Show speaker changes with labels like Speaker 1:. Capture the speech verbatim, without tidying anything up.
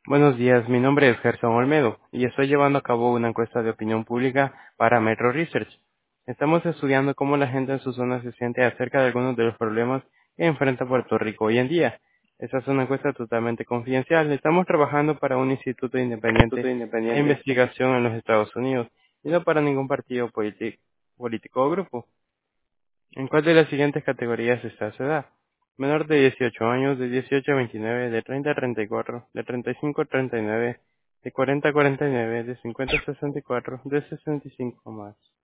Speaker 1: Buenos días, mi nombre es Gerson Olmedo y estoy llevando a cabo una encuesta de opinión pública para Metro Research. Estamos estudiando cómo la gente en su zona se siente acerca de algunos de los problemas que enfrenta Puerto Rico hoy en día. Esta es una encuesta totalmente confidencial. Estamos trabajando para un instituto
Speaker 2: Instituto
Speaker 1: independiente de
Speaker 2: Independiente.
Speaker 1: investigación en los Estados Unidos y no para ningún partido politi- político o grupo. ¿En cuál de las siguientes categorías está su edad? Menor de dieciocho años, de dieciocho a veintinueve, de treinta a treinta y cuatro, de treinta y cinco a treinta y nueve, de cuarenta a cuarenta y nueve, de cincuenta a sesenta y cuatro, de sesenta y cinco más.